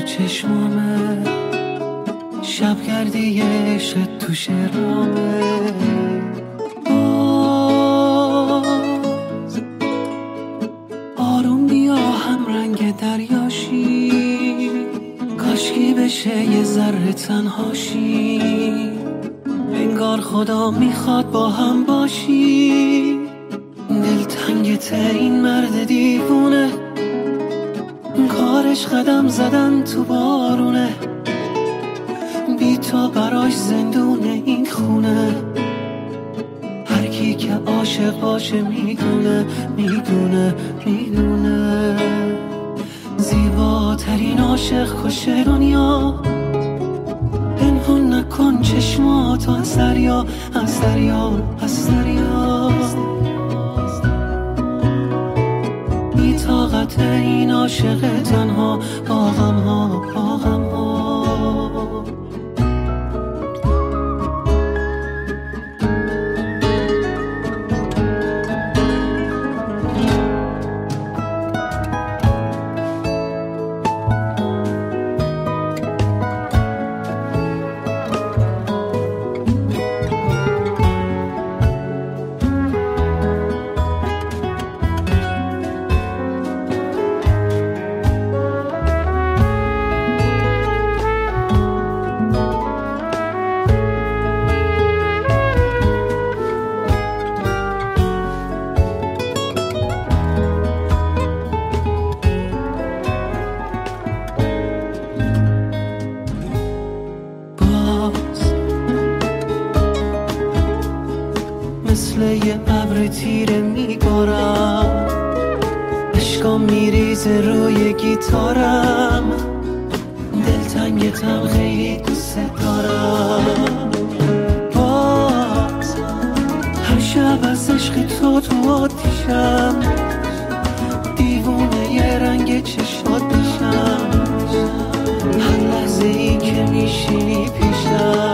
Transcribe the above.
چشمامه، شب کردی عشق تو شرامه. باز آروم بیا هم رنگ دریاشی، کاشکی بشه یه ذره تنهاشی، انگار خدا میخواد با هم باشی. دلتنگت این مرد دیوونه، کارش قدم زدن تو بارونه، بی تو براش زندونه این خونه. هر کی که عاشق باشه میدونه میدونه میدونه، زیباترین عاشق کشه دنیا. پنهون نکن چشماتو از دریا، از دریا، از دریا. بی طاقت این عاشق تنها با غم ها، با غم ها. مثل یه ابر تیره میبارم، عشقام میریزه روی گیتارم، دلتنگتم خیلی دوست دارم. باز هر شب از عشق تو آتیشم، دیوونه یه رنگ چشمات بشم، هر لحظه ای که میشینی پیشم.